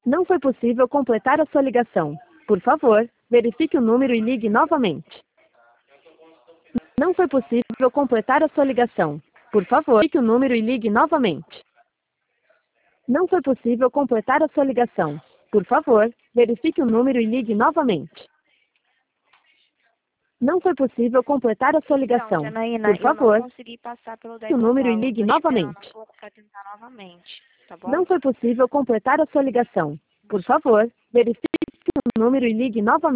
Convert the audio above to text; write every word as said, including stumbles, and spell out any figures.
Não foi possível completar a sua ligação. Por favor, verifique o número e ligue novamente. Não foi possível completar a sua ligação. Por favor, verifique o número e ligue novamente. Não foi possível completar a sua ligação. Por favor, verifique o número e ligue novamente. Não foi possível completar a sua ligação. Então, Janaína, Por favor, eu não consegui passar pelo o número e Dayton ligue Tô esperando novamente. um pouco para tentar novamente, tá bom? Não foi possível completar a sua ligação. Por favor, verifique o número e ligue novamente.